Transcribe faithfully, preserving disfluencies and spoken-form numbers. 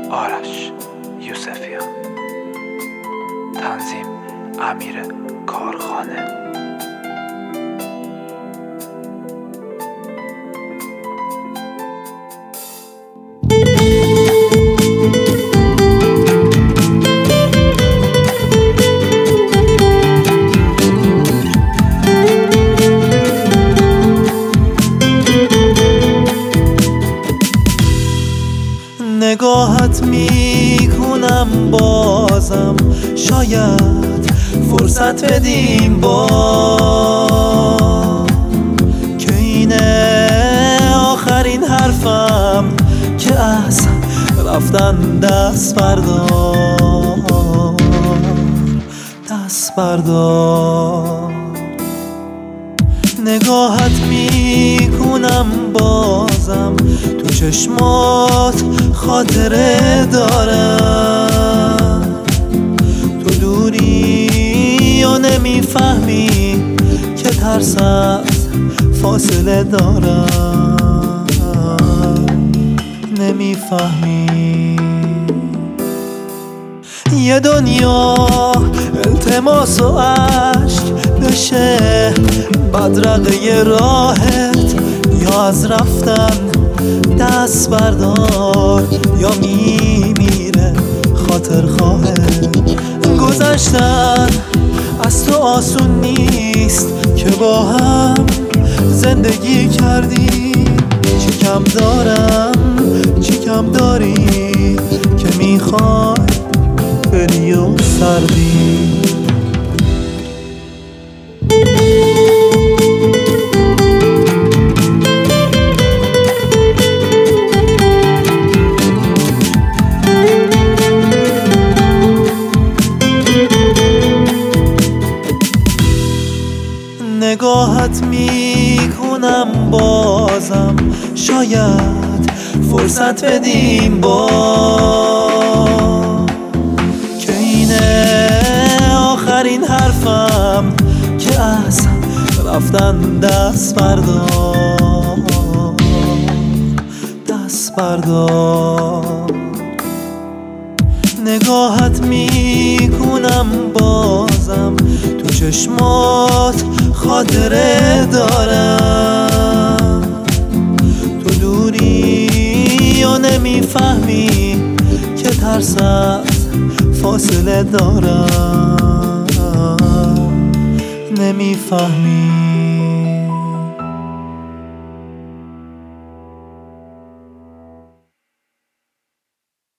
آرش یوسفیان. تنظیم امیر کارخانه. نگاهت میکنم بازم، شاید فرصت بدیم با که اینه آخرین حرفم که از رفتن دست بردار، دست بردار. نگاهت میکنم بازم، تو چشمات خاطره دارم. تو دوری و نمیفهمی که ترس از فاصله دارم، نمیفهمی. یه دنیا التماس و عشق بشه بدرقه راحت، یا از رفتن دست بردار یا میمیره خاطر خواهد. گذشتن از تو آسون نیست که با هم زندگی کردی. چی کم دارم چی کم داری که میخوای بری و سردی. نگاهت میکنم بازم، شاید فرصت بدیم با که اینه آخرین حرفم که از رفتن دست بردار، دست بردار. نگاهت میکنم بازم، تو چشمات خاطره دارم. تو دوری و نمیفهمی که ترس از فاصله دارم، نمیفهمی.